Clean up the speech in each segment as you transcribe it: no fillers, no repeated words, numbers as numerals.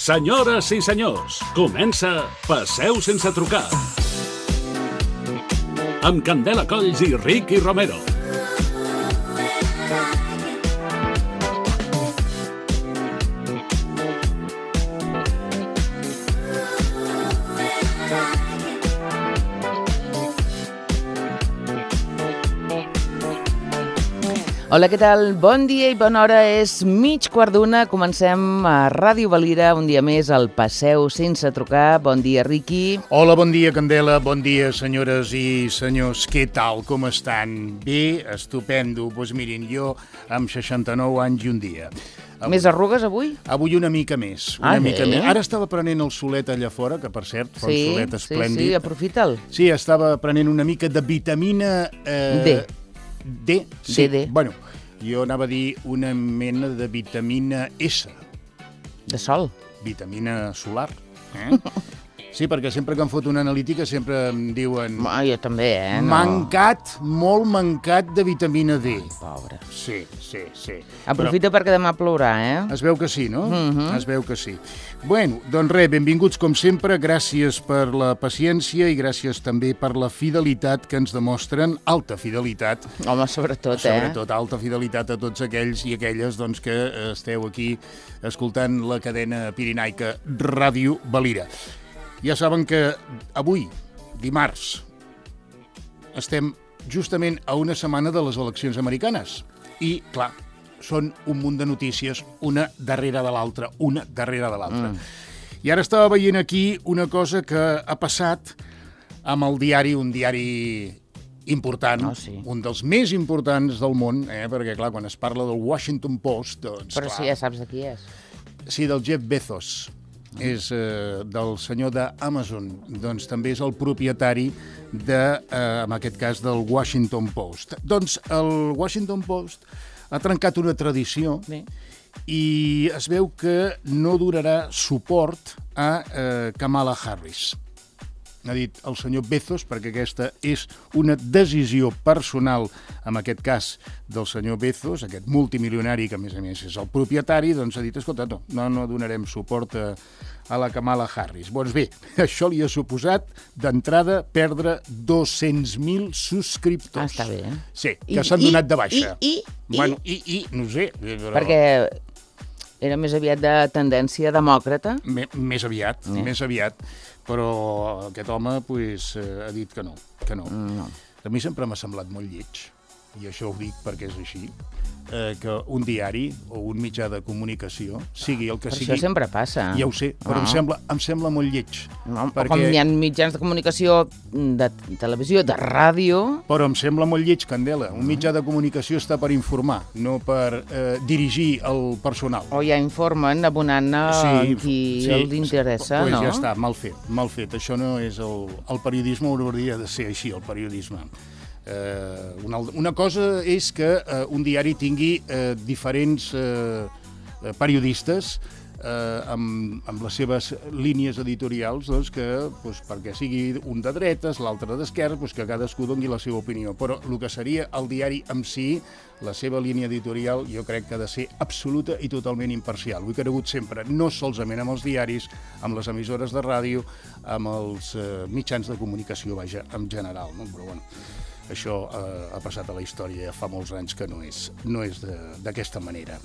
Senyores i senyors, comença Passeu sense trucar. Amb Candela Colls i Ricky Romero. Hola, què tal? Bon dia i bona hora. És 12:15. Comencem a Ràdio Valira, un dia més al Passeu sense trucar. Bon dia, Riqui. Hola, bon dia, Candela. Bon dia, senyores i senyors. Què tal? Com estan? Bé? Estupendo. Doncs mirin, jo amb 69 anys i un dia. Més arrugues avui? Avui una mica més. Mica més. Ara estava prenent el solet allà fora, que per cert, fa un solet esplèndid. Sí, aprofita'l. Sí, estava prenent una mica de vitamina D. Sí. D. Bueno, jo anava a dir una mena de vitamina S. De sol. Vitamina solar. Sí, perquè sempre que em fot una analítica sempre em diuen... Jo també, no? Mancat, molt mancat de vitamina D. Pobre. Sí. Aprofita perquè demà plourà, Es veu que sí, no? Es veu que sí. Bueno, doncs res, benvinguts com sempre, gràcies per la paciència i gràcies també per la fidelitat que ens demostren, alta fidelitat. Home, sobretot, Sobretot alta fidelitat a tots aquells i aquelles doncs, que esteu aquí escoltant la cadena pirinaica Ràdio Valira. Ja saben que avui, dimarts, estem justament a una setmana de les eleccions americanes. I, clar, són un munt de notícies, una darrere de l'altra. I ara estava veient aquí una cosa que ha passat amb el diari, un diari important, un dels més importants del món, perquè, clar, quan es parla del Washington Post, doncs, Però sí, ja saps de qui és. Sí, del Jeff Bezos. És del senyor d'Amazon, doncs també és el propietari en aquest cas, del Washington Post. Doncs el Washington Post ha trencat una tradició i es veu que no donarà suport a Kamala Harris. Ha dit el senyor Bezos, perquè aquesta és una decisió personal, en aquest cas del senyor Bezos, aquest multimilionari que a més és el propietari, doncs ha dit, escolta, no donarem suport a la Kamala Harris. Doncs bé, això li ha suposat d'entrada perdre 200.000 subscriptors. Està bé, Sí, que s'han donat de baixa. Bueno, no sé. Però... Perquè era més aviat de tendència demòcrata? Més aviat. Però aquest home ha dit que no. A mi sempre m'ha semblat molt lleig, i això ho dic perquè és així, que un diari o un mitjà de comunicació sigui el que sigui... Això sempre passa. Ja ho sé, però em sembla molt lleig. Perquè... Com hi ha mitjans de comunicació, de televisió, de ràdio... Però em sembla molt lleig, Candela. Un mitjà de comunicació està per informar, no per dirigir el personal. O ja informen abonant qui els interessa, no? Doncs ja està, mal fet. Això no és el periodisme, hauria de ser així, el periodisme. Una cosa és que un diari tingui diferents periodistes amb les seves línies editorials, doncs, perquè sigui un de dretes, l'altre d'esquerra, que cadascú doni la seva opinió. Però el que seria el diari en si, la seva línia editorial, jo crec que ha de ser absoluta i totalment imparcial. Ho he cregut sempre, no solament amb els diaris, amb les emissores de ràdio, amb els mitjans de comunicació, vaja, en general, no? Però bueno, això ha passat a la història, fa molts anys que no és d'aquesta manera.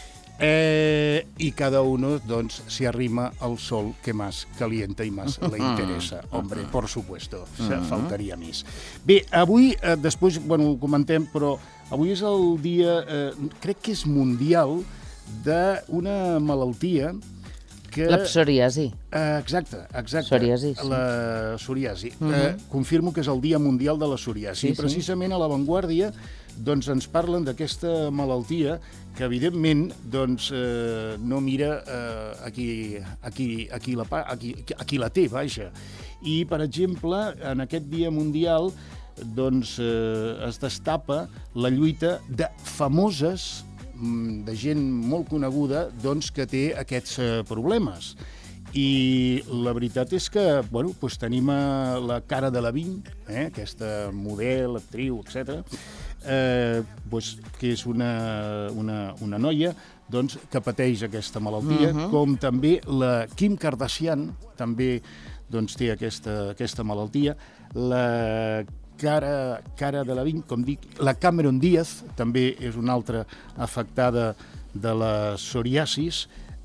Y cada uno, doncs, se arrima al sol que más calienta i más le interesa. Hombre, por supuesto, faltaria més. Bé, avui, després, ho comentem, però avui és el dia, crec que és mundial, d'una malaltia que... La psoriasi. Exacte. Psoriasi, sí. La psoriasi. Confirmo que és el Dia Mundial de la Psoriasi. I precisament a La Vanguardia doncs, ens parlen d'aquesta malaltia que, evidentment, doncs, no mira a qui la té, vaja. I, per exemple, en aquest Dia Mundial doncs, es destapa la lluita de famoses, de gent molt coneguda, doncs, que té aquests problemes. I la veritat és que tenim la Cara Delevingne, aquesta model, actriu, etc., que és una noia doncs, que pateix aquesta malaltia, com també la Kim Kardashian també doncs, té aquesta malaltia, la Cara Delevingne, com dic, la Cameron Diaz també és una altra afectada de la psoriasis,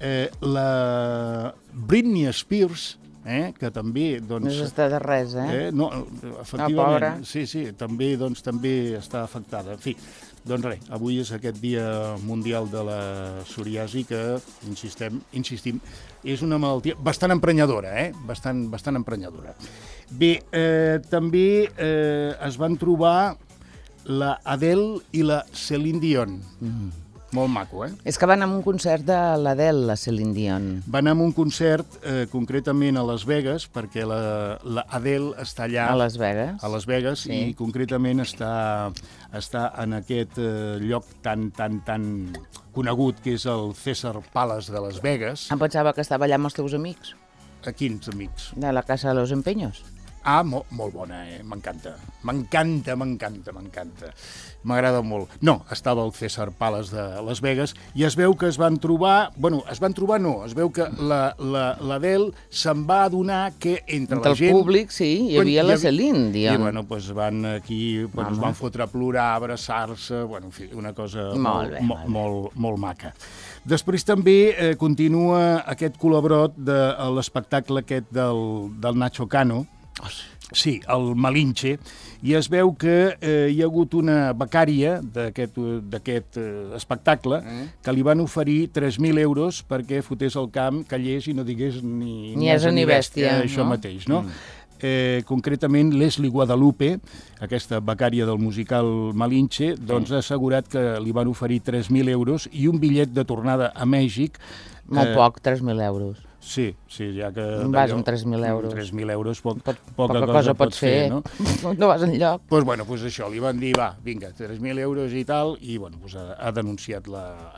la Britney Spears, que també... Doncs, no està de res, no, efectivament, sí, també està afectada. En fi, doncs res, avui és aquest dia mundial de la psoriasi que, insistim, és una malaltia bastant emprenyadora, bastant emprenyadora. Bé, també es van trobar la Adele i la Celine Dion. Molt maco, És que van a un concert de l'Adele, la Celine Dion. Van a un concert, concretament a Las Vegas, perquè la Adele està allà... A Las Vegas? A Las Vegas, sí. I concretament està en aquest lloc tan conegut, que és el Caesar Palace de Las Vegas. Em pensava que estava allà amb els teus amics. A quins amics? De la Casa de los Empeños. Ah, molt bona, m'encanta. M'encanta. M'agrada molt. No, estava al Caesar Palace de Las Vegas i es veu que es veu que l'Adele se'n va adonar que entre la gent... Entre el públic, sí, hi havia la Celine Dion. I, bueno, doncs van aquí, es van fotre a plorar, a abraçar-se, bueno, en fi, una cosa molt maca. Després també continua aquest colabrot de l'espectacle aquest del Nacho Cano, sí, el Malinche, i es veu que hi ha hagut una becària d'aquest espectacle que li van oferir 3.000 euros perquè fotés el camp, callés i no digués ni asa ni bèstia, això mateix, no? Concretament Leslie Guadalupe, aquesta becària del musical Malinche, doncs ha assegurat que li van oferir 3.000 euros i un bitllet de tornada a Mèxic. Molt poc, 3.000 euros. Sí, ja que... Vas amb 3.000 euros. 3.000 euros, poca cosa pots fer, no? No vas enlloc. Doncs això, li van dir, va, vinga, 3.000 euros i tal, i ha denunciat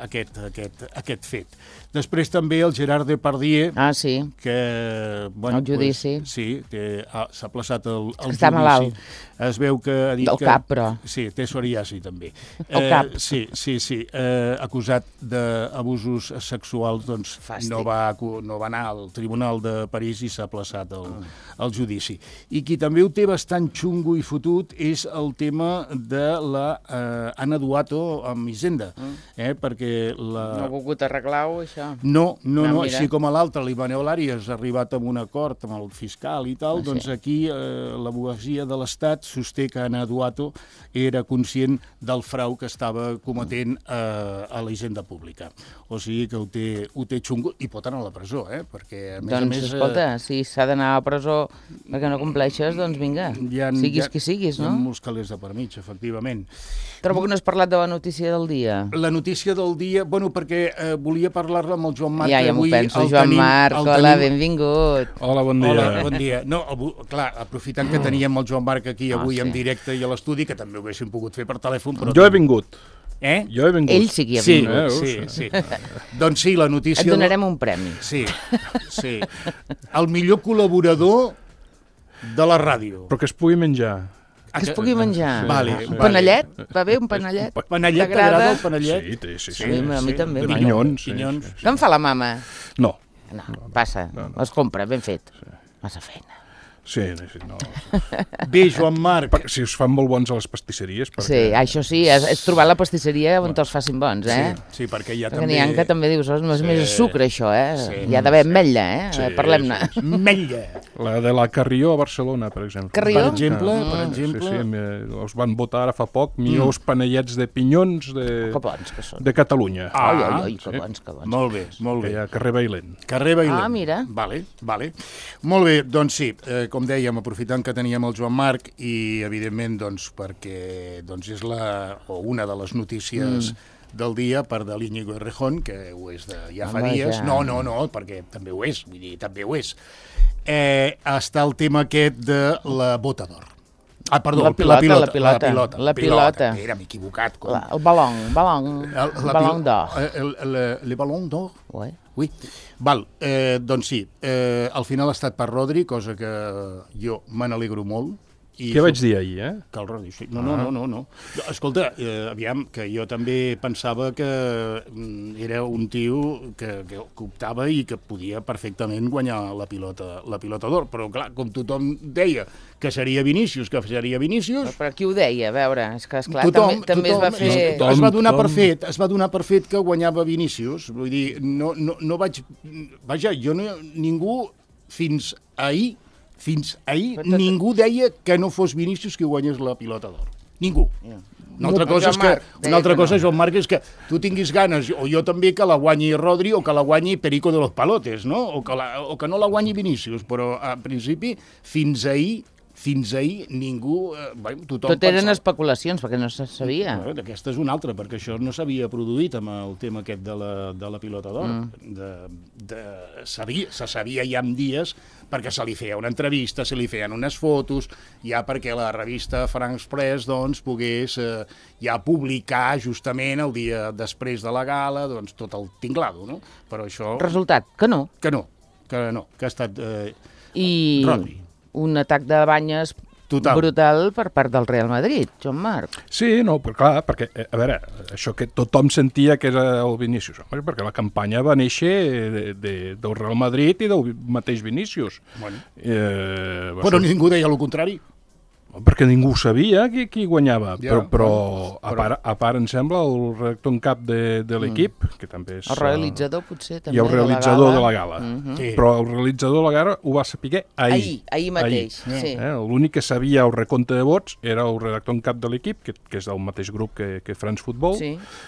aquest fet. Després també el Gerard Depardieu, que... El judici. Sí, s'ha plaçat el judici. Està malalt. Es veu que ha dit que... Del cap, però. Sí, té psoriasi, també. El cap. Sí. Acusat d'abusos sexuals, doncs no va anar al Tribunal de París i s'ha plaçat el judici. I qui també ho té bastant xungo i fotut és el tema de la Anna Duato amb Hisenda, perquè la... No ha volgut arreglar-ho, això? No, així com a l'altre, l'Ivaneu Àries ha arribat a un acord amb el fiscal i tal, doncs aquí l'abogacia de l'Estat sosté que Anna Duato era conscient del frau que estava cometent a la Hisenda Pública. O sigui que ho té xungo i pot anar a la presó, perquè a més a més... Doncs escolta, si s'ha d'anar a la presó perquè no compleixes, doncs vinga, siguis qui siguis, no? Hi ha molts calés de per mig, efectivament. Trobo que no has parlat de la notícia del dia. La notícia del dia, bueno, perquè volia parlar-la amb el Joan Marc. Ja m'ho penso, Joan Marc, hola, benvingut. Hola, bon dia. Hola, bon dia. No, clar, aprofitant que teníem el Joan Marc aquí avui en directe i a l'estudi, que també ho haguéssim pogut fer per telèfon, però... Jo he vingut. Jo he vingut. Ell sí que hi ha vingut. Sí. Doncs sí, la notícia... Et donarem un premi. Sí. El millor col·laborador de la ràdio. Però que es pugui menjar. Que es pugui menjar. Vale. Panellet? Va bé un panellet? Panellet, t'agrada el panellet? Sí. A mi també. Pinyons. No em fa la mama? No. No, passa. Es compra, ben fet. Massa feina. Sí, no. Bé, Joan Marc... Si us fan molt bons a les pastisseries... Sí, això sí, és trobar la pastisseria on te'ls facin bons, Sí, perquè hi ha també... Perquè n'hi ha que també dius, és més sucre, això, Hi ha d'haver ametlla, Parlem-ne. Ametlla! La de la Carrió a Barcelona, per exemple. Carrió? Per exemple. Sí, els van votar ara fa poc, millors panellets de pinyons de Catalunya. Que bons. Molt bé. Que hi ha carrer Bailent. Ah, mira. Vale. Molt bé, doncs sí, com dèiem, aprofitant que teníem el Joan Marc i, evidentment, doncs, perquè és una de les notícies del dia, per de l'Íñigo Errejón, que ho és de ja fa dies. No, perquè també ho és, vull dir, també ho és. Està el tema aquest de la bota d'or. Ah, perdó, la pilota. Era, m'he equivocat. El balón d'or. Le balón d'or? Oui. Val, doncs sí, al final ha estat per Rodri, cosa que jo me n'alegro molt, Què vaig dir ahir, Que el Rodri, sí. No. Escolta, aviam, que jo també pensava que era un tio que optava i que podia perfectament guanyar la pilota d'or, però clar, com tothom deia que seria Vinícius, Però qui ho deia? A veure, és que esclar, també es va fer... Es va donar per fet que guanyava Vinícius, vull dir, no vaig... Vaja, ningú fins ahir, ningú deia que no fos Vinícius qui guanyés la pilota d'or. Ningú. Una altra cosa, Joan Marc, és que tu tinguis ganes, o jo també, que la guanyi Rodri o que la guanyi Perico de los Palotes, no? O que no la guanyi Vinícius, però en principi fins ahir ningú... Tot eren especulacions, perquè no se sabia. Aquesta és una altra, perquè això no s'havia produït amb el tema aquest de la pilota d'or. Se sabia ja en dies, perquè se li feia una entrevista, se li feien unes fotos, ja perquè la revista France Press pogués ja publicar justament el dia després de la gala, tot el tinglado, no? Però això... Resultat, que no. Que ha estat Rodri. Un atac de banyes brutal per part del Real Madrid, Joan Marc. Sí, no, però clar, perquè, a veure, això que tothom sentia que era el Vinícius, perquè la campanya va néixer del Real Madrid i del mateix Vinícius. Però ningú deia el contrari. Perquè ningú sabia qui guanyava, però a part em sembla el redactor en cap de l'equip, que també és... El realitzador potser també i el realitzador de la gala. Però el realitzador de la gala ho va saber ahir mateix. L'únic que sabia el recompte de vots era el redactor en cap de l'equip, que és del mateix grup que France Football,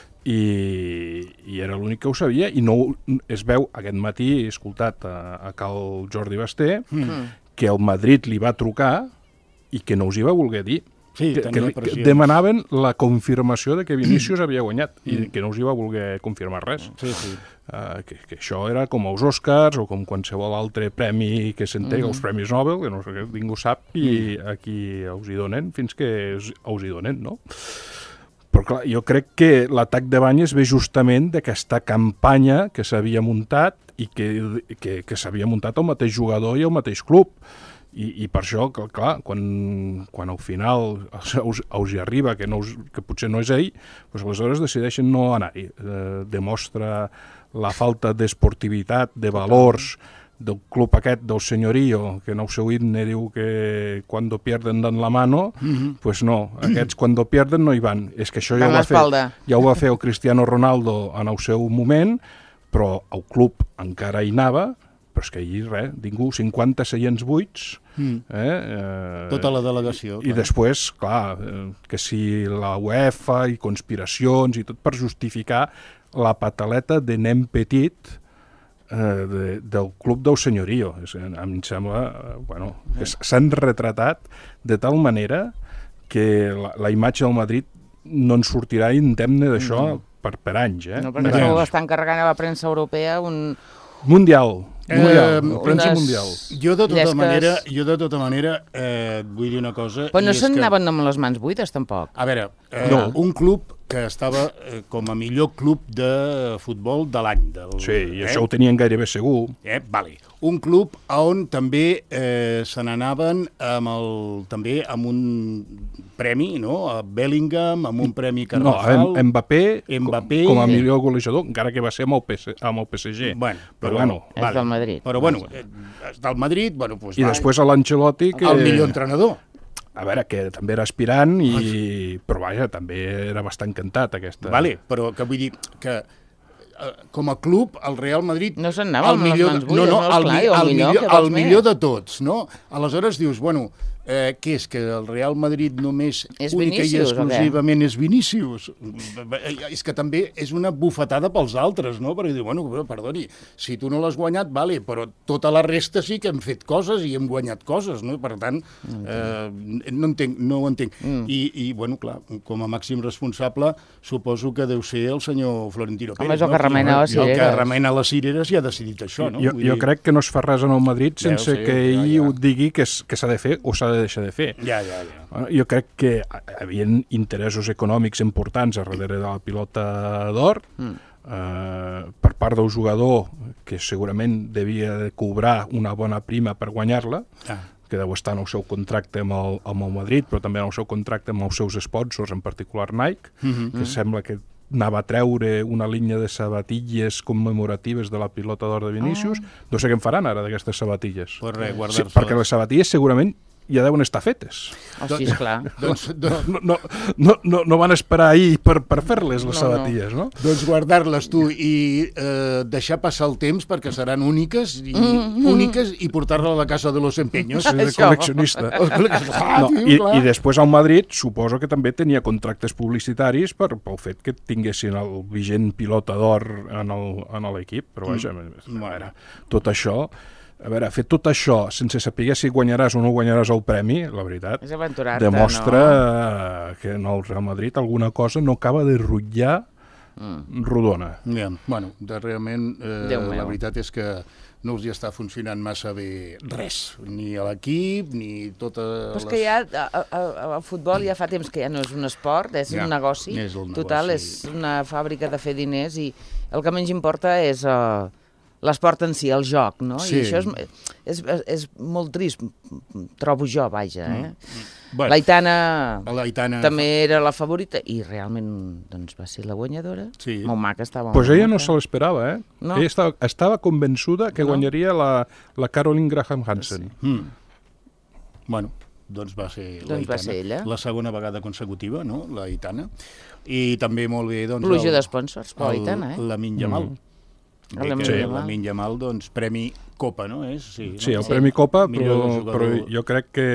i era l'únic que ho sabia, i no es veu aquest matí, he escoltat a cal Jordi Basté, que el Madrid li va trucar i que no us hi va voler dir. Sí, que demanaven la confirmació de que Vinícius havia guanyat i que no us hi va voler confirmar res. Que això era com els Oscars o com qualsevol altre premi que s'entrega, els Premis Nobel, que no sé què, ningú sap, i aquí us hi donen fins que us hi donen, no? Però clar, jo crec que l'atac de banyes ve justament d'aquesta campanya que s'havia muntat i que s'havia muntat el mateix jugador i el mateix club. I per això, clar, quan al final us hi arriba que potser no és ell, doncs aleshores decideixen no anar-hi. Demostra la falta d'esportivitat, de valors del club aquest, del senyorío, que en el seu himne diu que quan pierden dan la mano, doncs no, aquests quan pierden no hi van. És que això ja ho va fer el Cristiano Ronaldo en el seu moment, però el club encara hi anava, però és que ahir res, ningú, 50 seients buits. Tota la delegació. I després, clar, que si la UEFA i conspiracions i tot per justificar la pataleta de nen petit del club del senyorío. Em sembla, que s'han retratat de tal manera que la imatge del Madrid no en sortirà indemne d'això per anys. No, perquè això ho està encarregant a la premsa europea un... Mundial. Premsa mundial. Jo de tota manera vull dir una cosa... Però no se'n anaven amb les mans buides, tampoc. A veure, un club que estava com a millor club de futbol de l'any. Sí, i això ho tenien gairebé segur. Vale. Un club on també se n'anaven també amb un premi, no? A Bellingham, amb un premi Carvajal... No, Mbappé com a millor golejador, encara que va ser amb el PSG. Però és del Madrid. Però del Madrid, i després a l'Ancelotti... El millor entrenador. A veure, que també era aspirant, però vaja, també era bastant cantat aquesta... Vale, però que vull dir que com a club, el Real Madrid... No se'n anava amb les mans buides, el millor de tots, no? Aleshores dius, què és, que el Real Madrid només única i exclusivament és Vinícius? És que també és una bufetada pels altres, no? Perquè diu, perdoni, si tu no l'has guanyat, vale, però tota la resta sí que hem fet coses i hem guanyat coses, no? Per tant, no ho entenc. I, clar, com a màxim responsable, suposo que deu ser el senyor Florentino Pérez. Home, és el que remena les cireres. El que remena les cireres i ha decidit això, no? Jo crec que no es fa res en el Madrid sense que ell ho digui que s'ha de fer o s'ha de deixar de fer. Jo crec que hi havia interessos econòmics importants a darrere de la pilota d'or, per part del jugador, que segurament devia de cobrar una bona prima per guanyar-la, que deu estar en el seu contracte amb el Madrid, però també en el seu contracte amb els seus sponsors, en particular Nike, que sembla que anava a treure una línia de sabatilles commemoratives de la pilota d'or de Vinícius. No sé què en faran ara d'aquestes sabatilles. Pues res, sí, perquè les sabatilles segurament ja deuen estar fetes. Sí, esclar. No van esperar ahir per fer-les, les sabatilles, no? Doncs guardar-les tu i deixar passar el temps perquè seran úniques i portar-la a la casa de los empeños. Sí, de col·leccionista. I després al Madrid suposo que també tenia contractes publicitaris pel fet que tinguessin el vigent pilota d'or en l'equip, però vaja, tot això... A veure, fer tot això sense saber si guanyaràs o no guanyaràs el premi, la veritat, demostra que en el Real Madrid alguna cosa no acaba de rutllar rodona. Bueno, realment la veritat és que no els hi està funcionant massa bé res, ni a l'equip, ni totes les... Però és que ja, el futbol ja fa temps que ja no és un esport, és un negoci. Total, és una fàbrica de fer diners i el que menys importa és... l'esport en si, el joc, no? I això és molt trist, trobo jo, vaja, L'Aitana també era la favorita i realment va ser la guanyadora. Molt maca estava. Doncs ella no se l'esperava, Ella estava convençuda que guanyaria la Caroline Graham Hansen. Bueno, doncs va ser l'Aitana. La segona vegada consecutiva, no?, l'Aitana. I també molt bé, doncs... Pluja d'esponsors, per l'Aitana, Lamine Yamal. Lamine Yamal, doncs, Premi Copa, no? Sí, el Premi Copa, però jo crec que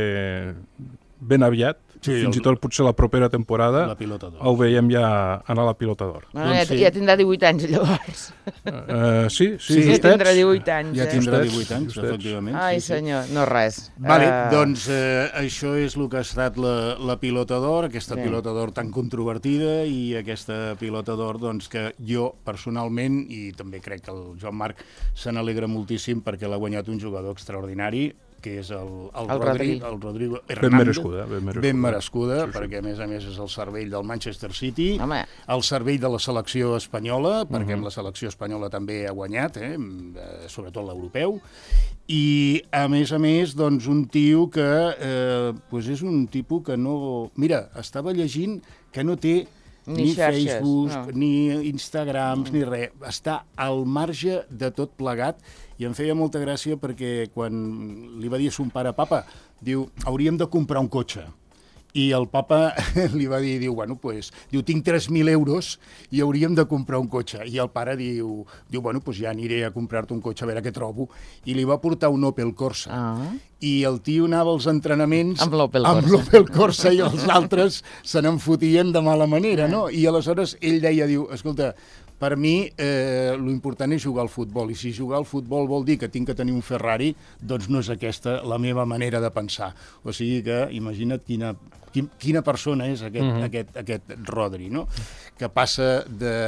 ben aviat, fins i tot potser la propera temporada, ho veiem ja anar a la pilota d'or. Ja tindrà 18 anys, llavors. Sí, ja tindrà 18 anys. Ja tindrà 18 anys, efectivament. Ai, senyor, no res. Vale, doncs això és el que ha estat la pilota d'or, aquesta pilota d'or tan controvertida i aquesta pilota d'or doncs, que jo personalment, i també crec que el Joan Marc se n'alegra moltíssim perquè l'ha guanyat un jugador extraordinari, que és el Rodrigo Hernández. Ben merescuda, perquè a més és el cervell del Manchester City, el cervell de la selecció espanyola, perquè amb la selecció espanyola també ha guanyat, sobretot l'europeu, i a més, doncs, un tio que és un tipus que no... Mira, estava llegint que no té ni Facebook, ni Instagrams, ni res. Està al marge de tot plegat i em feia molta gràcia perquè quan li va dir a son pare, papa, diu, hauríem de comprar un cotxe. I el papa li va dir, tinc 3.000 euros i hauríem de comprar un cotxe. I el pare diu, ja aniré a comprar-te un cotxe a veure què trobo. I li va portar un Opel Corsa. I el tio anava als entrenaments amb l'Opel Corsa i els altres se n'enfotien de mala manera, no? I aleshores ell deia, escolta, per mi l'important és jugar al futbol, i si jugar al futbol vol dir que tinc que tenir un Ferrari, doncs no és aquesta la meva manera de pensar. O sigui que imagina't quina persona és aquest Rodri, no? Que passa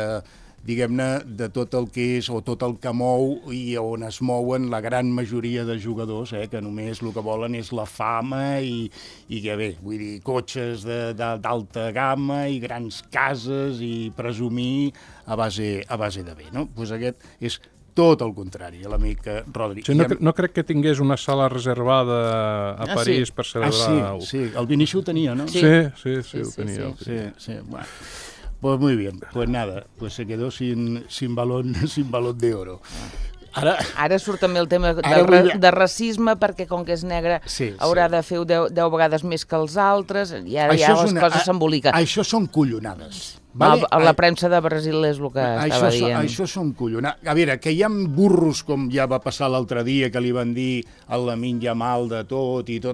de tot el que és o tot el que mou i on es mouen la gran majoria de jugadors, que només el que volen és la fama i que bé, vull dir, cotxes d'alta gamma i grans cases i presumir a base de bé, no? Doncs aquest és tot el contrari, l'amic Rodri. No crec que tingués una sala reservada a París per celebrar... Sí, el Vinicius ho tenia, no? Sí, ho tenia. Sí, bueno. Pues muy bien, pues nada, pues se quedó sin balón de oro. Ara surt també el tema de racisme, perquè com que és negre haurà de fer 10 vegades més que els altres, i ara ja les coses s'emboliquen. Això són collonades. La premsa de Brasil és el que estava dient. Això són collonades. A veure, que hi ha burros, com ja va passar l'altre dia, que li van dir al Lamine Yamal de tot, i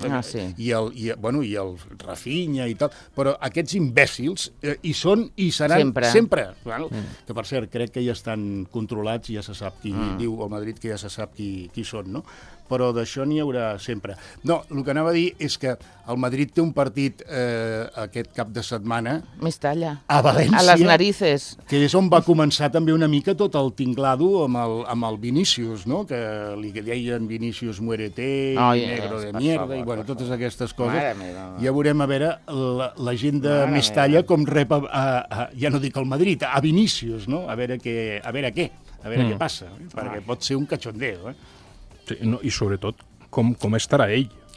el Rafinha i tal, però aquests imbècils hi són i seran sempre. Que, per cert, crec que ja estan controlats, ja se sap qui diu al Madrid, que ja se sap qui són, no? Però d'això n'hi haurà sempre. No, el que anava a dir és que el Madrid té un partit aquest cap de setmana a València, a les narices, que és on va començar també una mica tot el tinglado amb el Vinícius, no? Que li deien Vinícius muérete, negro de mierda, i totes aquestes coses. Ja veurem a veure la gent de Mestalla com rep, ja no dic el Madrid, a Vinícius, no? A veure què passa, perquè pot ser un cachondeo, Sí, i sobretot com estarà ell,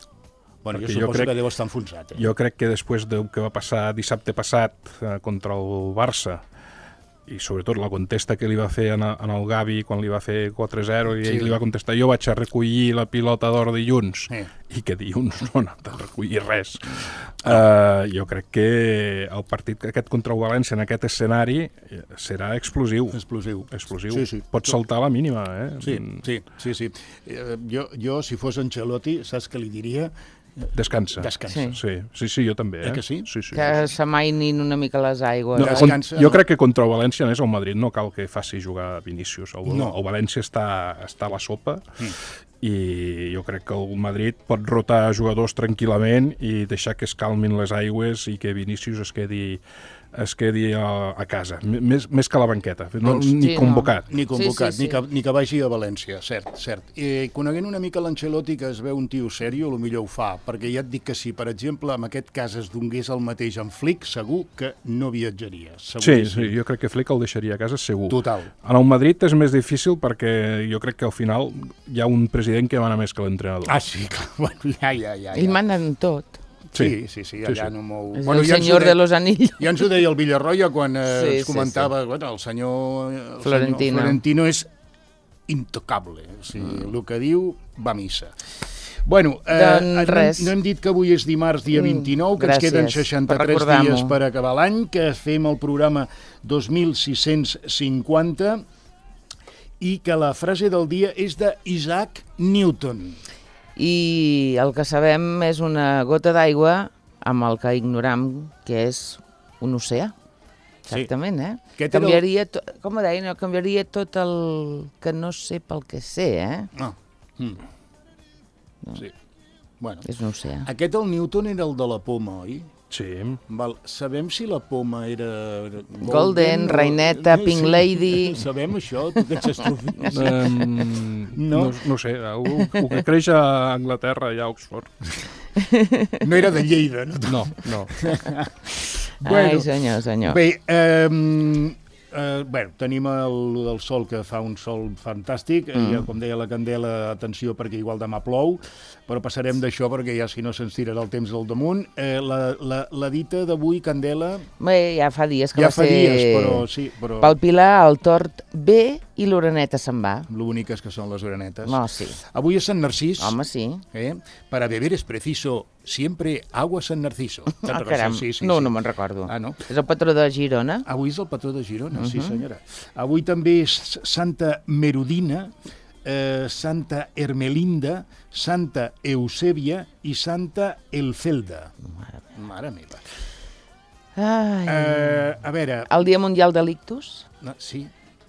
Bueno, jo suposo que deu estar enfonsat. Jo crec que després del que va passar dissabte passat contra el Barça, i sobretot la contesta que li va fer en el Gavi quan li va fer 4-0 i ell li va contestar, jo vaig a recollir la pilota d'or dilluns, i que dilluns no ha anat a recollir res. Jo crec que el partit aquest contra el València en aquest escenari serà explosiu. Sí. Pot saltar a la mínima, Sí. Jo, si fos Ancelotti, saps què li diria? Descansa. Sí, jo també. Que sí? Sí. Que s'amainin una mica les aigües. Jo crec que contra el València, el Madrid no cal que faci jugar Vinícius. El València està a la sopa i jo crec que el Madrid pot rotar jugadors tranquil·lament i deixar que es calmin les aigües i que Vinícius es quedi a casa, més que a la banqueta, ni convocat. Ni que vagi a València, cert. Coneguent una mica l'Ancelotti, que es veu un tio sèrio, potser ho fa, perquè ja et dic que si, per exemple, en aquest cas es donés el mateix en Flick, segur que no viatjaria. Sí, jo crec que Flick el deixaria a casa, segur. Total. En el Madrid és més difícil perquè jo crec que al final hi ha un president que mana més que l'entrenador. Sí, clar. Bueno, ja. Ell mana en tot. Sí, allà no mou... És el senyor de los anillos. Ja ens ho deia el Villarroya quan ens comentava, bueno, el senyor Florentino és intocable. El que diu va a missa. Bueno, no hem dit que avui és dimarts, dia 29, que ens queden 63 dies per acabar l'any, que fem el programa 2650 i que la frase del dia és d'Isaac Newton. I el que sabem és una gota d'aigua amb el que ignoram que és un oceà. Exactament, Canviaria, com ho deien, canviaria tot el que no sé pel que sé, Sí. Bueno. És un oceà. Aquest, el Newton, era el de la poma, oi? Sí. Sabem si la poma era... Golden, Reineta, Pink Lady... Sabem això? Tu que ets astrofísic? No sé, el que creix a Anglaterra i a Oxford. No era de Lleida, no? No. Ai, senyor. Bé, tenim el sol, que fa un sol fantàstic, com deia la Candela, atenció perquè igual demà plou, però passarem d'això perquè ja si no se'ns tirarà el temps al damunt. La dita d'avui, Candela... Bé, ja fa dies que va ser... però... Pel Pilar el tord ve i l'oreneta se'n va. L'úniques que són les orenetes. No, sí. Avui és Sant Narcís. Home, sí. Para beber es preciso siempre agua San Narciso. Caram, no me'n recordo. No? És el patró de Girona? Avui és el patró de Girona, sí senyora. Avui també és Santa Merodina, Santa Hermelinda, Santa Eusèbia i Santa Elfelda. Mare meva. A veure... El Dia Mundial de l'Ictus? Sí.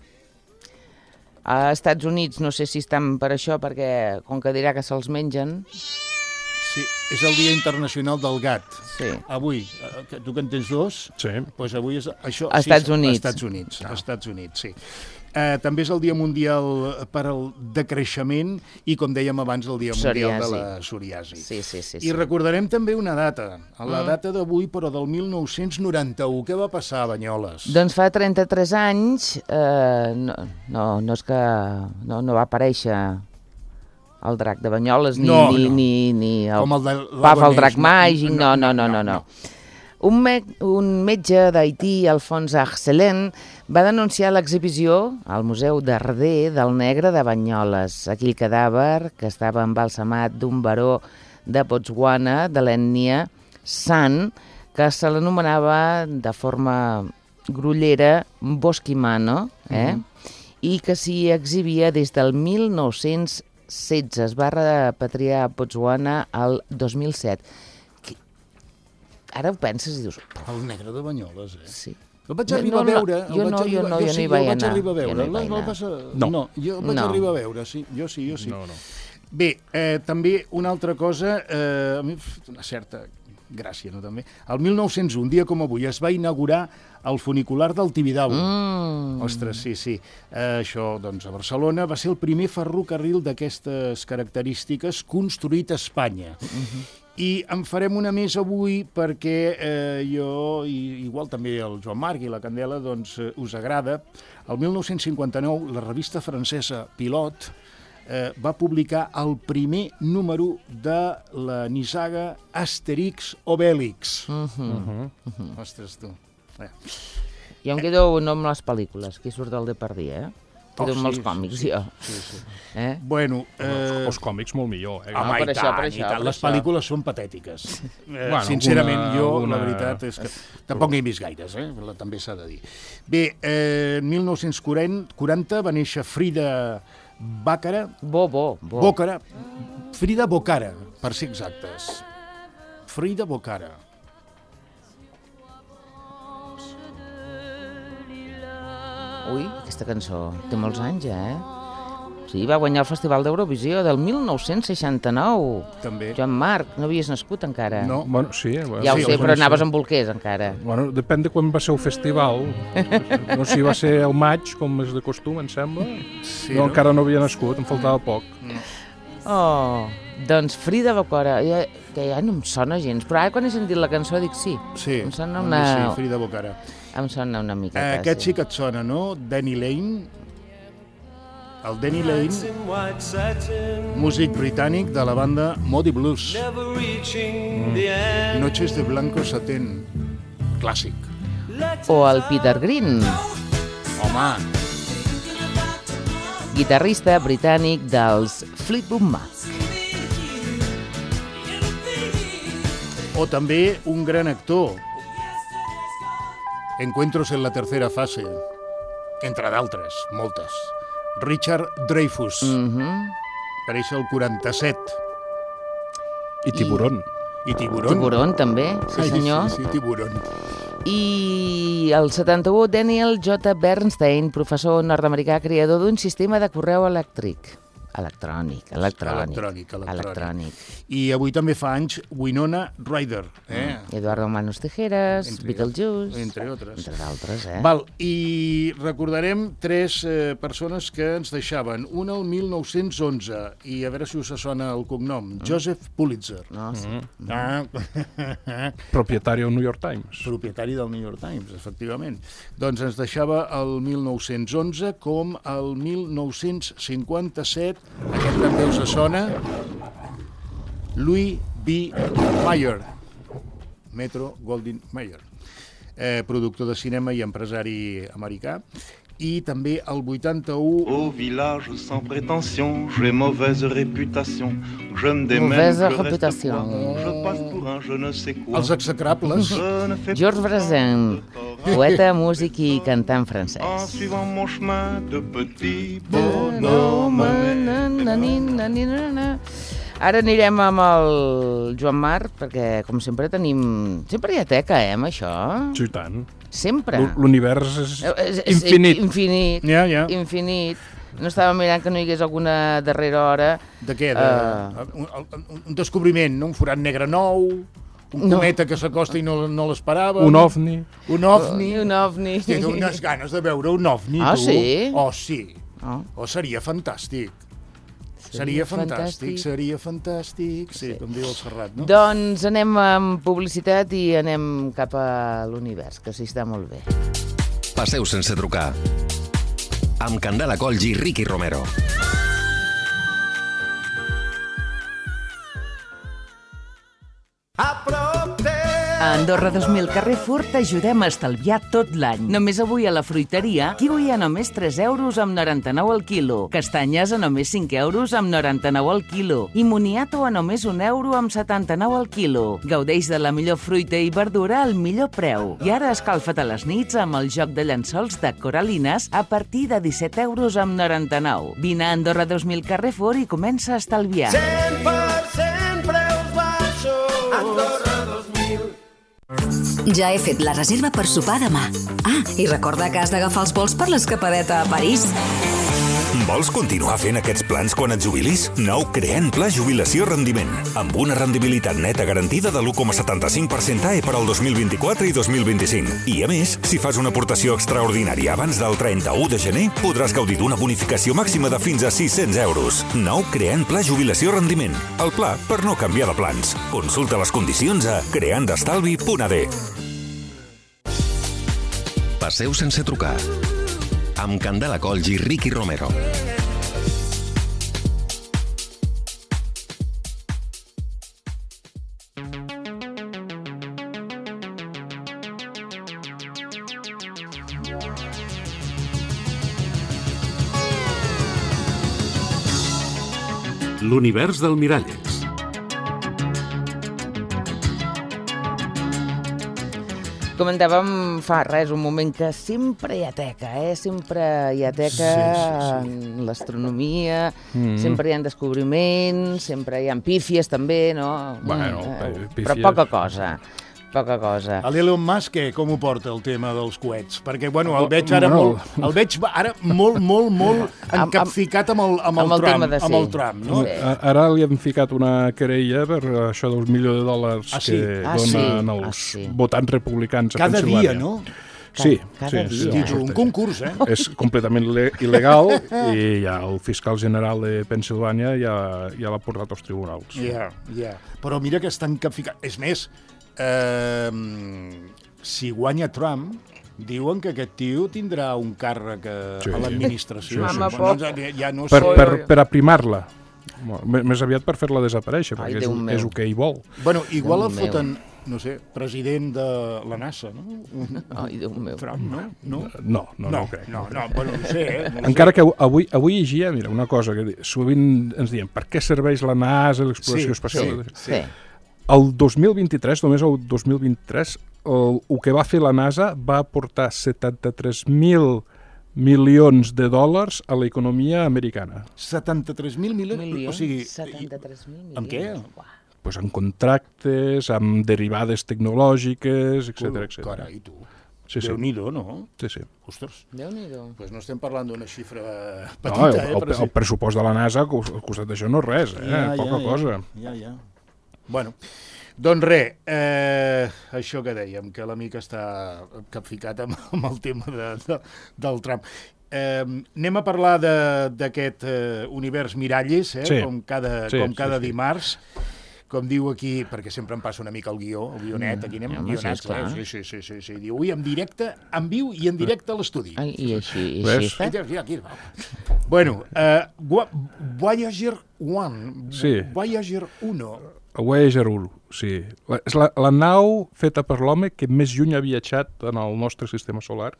A Estats Units no sé si estan per això, perquè com que dirà que se'ls mengen... Sí, és el Dia Internacional del Gat. Sí. Avui, tu que en tens dos? Sí. Doncs avui és això. A Estats Units. Estats Units, sí. També és el Dia Mundial per al Decreixement i, com dèiem abans, el Dia Mundial de la Psoriasi. Sí. I recordarem també una data, la data d'avui, però del 1991. Què va passar a Banyoles? Doncs fa 33 anys, no és que no va aparèixer el drac de Banyoles, ni el Paf, el drac màgic, no. Un metge d'Haití, Alfons Arcelén, va denunciar l'exhibició al Museu Darder del Negre de Banyoles, aquell cadàver que estava embalsamat d'un baró de Botswana de l'ètnia San, que se l'anomenava de forma grollera Bosquimano, i que s'hi exhibia des del 1916. Es va repatriar a Botswana el 2007. Ara ho penses i dius... El Negre de Banyoles, Sí. El vaig arribar a veure. Jo no hi vaig anar. No, jo vaig arribar a veure, sí. Jo sí. No. Bé, també una altra cosa, a mi una certa gràcia, no, també? El 1901, dia com avui, es va inaugurar el funicular del Tibidabo. Ostres, sí. Això, doncs, a Barcelona va ser el primer ferrocarril d'aquestes característiques construït a Espanya. I en farem una més avui perquè jo, i igual també el Joan Marc i la Candela, doncs us agrada. El 1959, la revista francesa Pilot va publicar el primer número de la nissaga Asterix Obélix. Ostres, tu. Jo em quedo no amb les pel·lícules, aquí surt el Depardieu, quedo amb els còmics, jo. Sí. Bueno, els còmics molt millor. Home, i tant, les pel·lícules són patètiques. Sincerament, la veritat és que tampoc n'he vist gaires, també s'ha de dir. Bé, en 1940 va néixer Frida Bàcara. Bòcara. Frida Bòcara, per ser exactes. Frida Bòcara. Ui, aquesta cançó té molts anys, Sí, va guanyar el Festival d'Eurovisió del 1969. També. Joan Marc, no havies nascut encara. No. Bueno, sí. Ja ho sé, però anaves amb bolquers encara. Bueno, depèn de quan va ser el festival. No sé si va ser el maig, com és de costum, em sembla. Sí, no, encara no havia nascut, em faltava poc. Oh, doncs Frida Bòcara, que ja no em sona gens, però ara quan he sentit la cançó dic sí. Sí, em sona una... Frida Bòcara. Em sona una miqueta, aquest sí que et sona, no? Danny Lane. El Danny Lane, músic britànic de la banda Moody Blues. Noches de Blanco Satén. Clàssic. O el Peter Green. Home. Guitarrista britànic dels Fleetwood Mac. O també un gran actor. Encuentros en la tercera fase. Entre d'altres, moltes. Richard Dreyfuss. Va néixer el 47. I Tiburón. I Tiburón. Tiburón, també, sí senyor. Sí, Tiburón. I el 71, Daniel J. Bernstein, professor nord-americà, creador d'un sistema de correu elèctric. Electrònic. I avui també fa anys Winona Ryder. Eduardo Manos Tijeras, Beetlejuice... Entre altres. Entre d'altres, Val, i recordarem tres persones que ens deixaven. Una el 1911, i a veure si us sona el cognom, Joseph Pulitzer. No, sí. Propietari del New York Times. Propietari del New York Times, efectivament. Doncs ens deixava el 1911 com el 1957, aquest també us sona, Louis B. Mayer, Metro Goldwyn Mayer, productor de cinema i empresari americà. I també el 81... Au village sans prétention, j'ai mauvaise réputation. Je me démène, mauvaise je réputation. Je passe pour un je ne sais quoi. Els execrables. Georges Brassens, poeta, músic i cantant francès. En suivant mon chemin de petit bonhomme. Ara anirem amb el Joan Marc, perquè, com sempre, tenim... Sempre hi ha teca, amb això? Sí, tant. Sempre. L'univers és infinit. Infinit. Ja. Infinit. No estava mirant que no hi hagués alguna darrera hora. De què? Un descobriment, no? Un forat negre nou, un cometa que s'acosta i no l'esperava. Un ovni. Un ovni. Tinc unes ganes de veure un ovni, tu. Sí? Oh, sí. Seria fantàstic. Seria fantàstic. Sí, com diu el Serrat, no? Doncs anem amb publicitat i anem cap a l'univers, que sí està molt bé. Passeu sense trucar. Amb Candela Colls i Ricky Romero. A Andorra 2000 Carrefour t'ajudem a estalviar tot l'any. Només avui a la fruiteria, kiwi a només 3 euros amb 99 al quilo, castanyes a només 5 euros amb 99 al quilo i moniato a només 1 euro amb 79 al quilo. Gaudeix de la millor fruita i verdura al millor preu. I ara escalfa't a les nits amb el joc de llençols de Coralines a partir de 17 euros amb 99. Vine a Andorra 2000 Carrefour i comença a estalviar. 100% preus baixos. Andorra 2000. Ja he fet la reserva per sopar demà. I recorda que has d'agafar els vols per l'escapadeta a París. Vols continuar fent aquests plans quan et jubilis? Nou Creant Pla Jubilació Rendiment, amb una rendibilitat neta garantida de l'1,75% AE per al 2024 i 2025. I a més, si fas una aportació extraordinària abans del 31 de gener, podràs gaudir d'una bonificació màxima de fins a 600 euros. Nou Creant Pla Jubilació Rendiment, el pla per no canviar de plans. Consulta les condicions a creandestalvi.ad. Passeu sense trucar. Amb Candela Colls i Ricky Romero. L'univers del Miralles. Comentàvem fa res, un moment, que sempre hi ha teca, sempre hi ha teca en l'astronomia, sempre hi ha descobriments, sempre hi ha pífies també, no? Bueno, pífies... Però poca cosa. L'Elon Musk, com ho porta el tema dels coets? Perquè, bueno, el veig ara molt encapficat amb el Trump, no? Ara li han ficat una querella per això dels milions de dòlars que donen els votants republicans a Pensilvània. Cada dia, no? Sí. Un concurs, És completament il·legal i ja el fiscal general de Pensilvània ja l'ha portat als tribunals. Ja. Però mira que estan capficats. És més, si guanya Trump, diuen que aquest tio tindrà un càrrec a l'administració. Per aprimar-la. Més aviat per fer-la desaparèixer, perquè és el que hi vol. Bueno, igual el foten, no sé, president de la NASA, no? Ai, Déu meu. Trump, no? No crec. No, bueno, no sé, Encara que avui llegia, mira, una cosa que sovint ens diem, per què serveix la NASA, l'exploració espacial? Sí. El 2023, només el 2023, el que va fer la NASA va aportar 73.000 milions de dòlars a l'economia americana. 73.000 milions? O sigui, 73.000 milions. amb què? Pues amb contractes, amb derivades tecnològiques, etc. Carai, tu. Sí. Déu-n'hi-do, no? Sí. Ostres. Déu-n'hi-do. Pues no estem parlant d'una xifra petita, el pressupost de la NASA al costat d'això no és res, poca cosa. Ja. Bueno, doncs res, això que dèiem, que l'amic està capficat amb el tema del Trump. Anem a parlar d'aquest univers Miralles, com cada dimarts. Com diu aquí, perquè sempre em passa una mica el guionet, aquí anem guionats, clar. Sí. Diu, avui en directe, en viu i en directe a l'estudi. I així està? Bueno, Voyager 1. Voyager 1. Voyager 1, sí. És la nau feta per l'home que més lluny ha viatjat en el nostre sistema solar.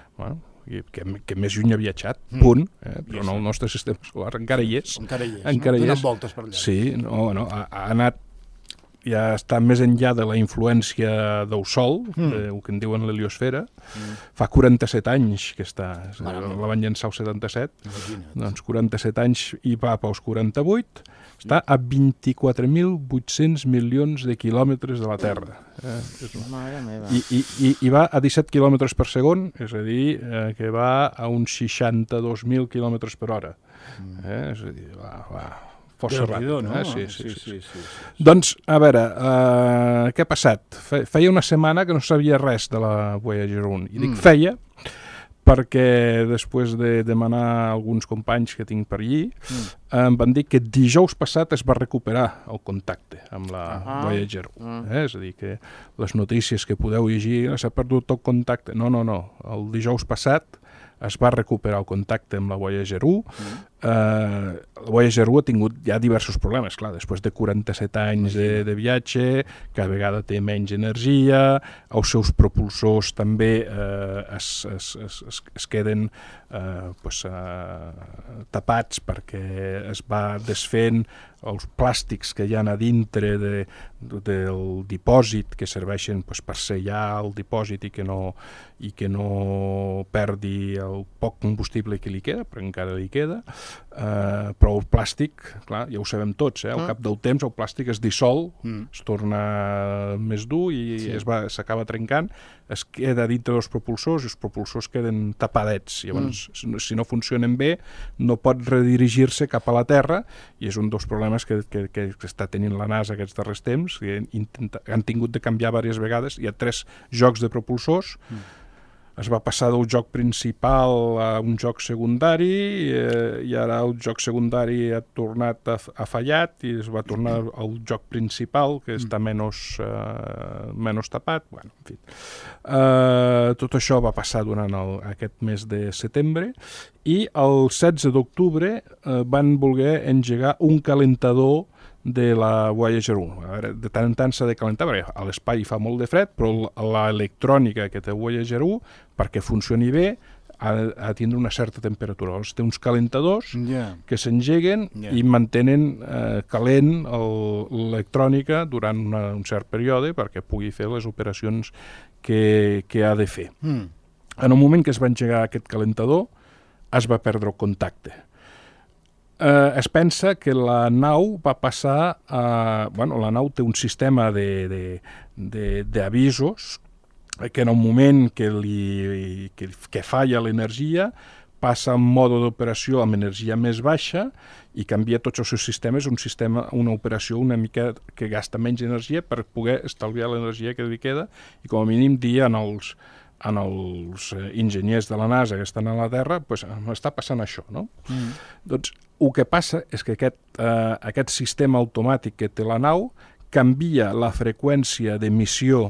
Que més lluny ha viatjat, punt, però en el nostre sistema solar encara hi és. Donen voltes per allà. Sí, ha anat, ja està més enllà de la influència del Sol, el que en diuen l'heliosfera. Fa 47 anys que està, la van llançar el 77, doncs 47 anys i va pels 48, està a 24.800 milions de quilòmetres de la Terra. I va a 17 quilòmetres per segon, és a dir, que va a uns 62.000 quilòmetres per hora. És a dir, va força ràpid. Sí. Doncs, a veure, què ha passat? Feia una setmana que no sabia res de la Voyager 1. I dic feia perquè després de demanar a alguns companys que tinc per allí, em van dir que dijous passat es va recuperar el contacte amb la Voyager 1. És a dir, que les notícies que podeu llegir, s'ha perdut el contacte. No. El dijous passat es va recuperar el contacte amb la Voyager 1. La Voyager 1 ha tingut ja diversos problemes, clar, després de 47 anys de viatge, cada vegada té menys energia, els seus propulsors també es queden tapats perquè es va desfent els plàstics que hi ha a dintre del dipòsit que serveixen per sellar el dipòsit i que no perdi el poc combustible que li queda, però encara li queda. Però el plàstic, clar, ja ho sabem tots, al cap del temps el plàstic es dissol, es torna més dur i s'acaba trencant, es queda dintre dels propulsors i els propulsors queden tapadets. Llavors, si no funcionen bé, no pot redirigir-se cap a la Terra i és un dels problemes que està tenint la NASA aquests darrers temps, que han tingut de canviar diverses vegades. Hi ha 3 jocs de propulsors, es va passar del joc principal a un joc secundari i ara el joc secundari ha tornat a fallat i es va tornar al joc principal, que està menys tapat. Bueno, en fi. Tot això va passar durant aquest mes de setembre i el 16 d'octubre van voler engegar un calentador de la Voyager 1. A veure, de tant en tant s'ha de calentar, perquè a l'espai fa molt de fred, però l'electrònica que té Voyager 1, perquè funcioni bé, ha de tindre una certa temperatura. Llavors té uns calentadors que s'engeguen i mantenen calent l'electrònica durant un cert període perquè pugui fer les operacions que ha de fer. En el moment que es va engegar aquest calentador, es va perdre el contacte. Es pensa que la nau va passar a... la nau té un sistema d'avisos que en el moment que falla l'energia passa en mode d'operació amb energia més baixa i canvia tots els seus sistemes una operació una mica que gasta menys energia per poder estalviar l'energia que li queda i com a mínim dir en els enginyers de la NASA que estan a la Terra, doncs m'està passant això, no? Doncs el que passa és que aquest sistema automàtic que té la nau canvia la freqüència d'emissió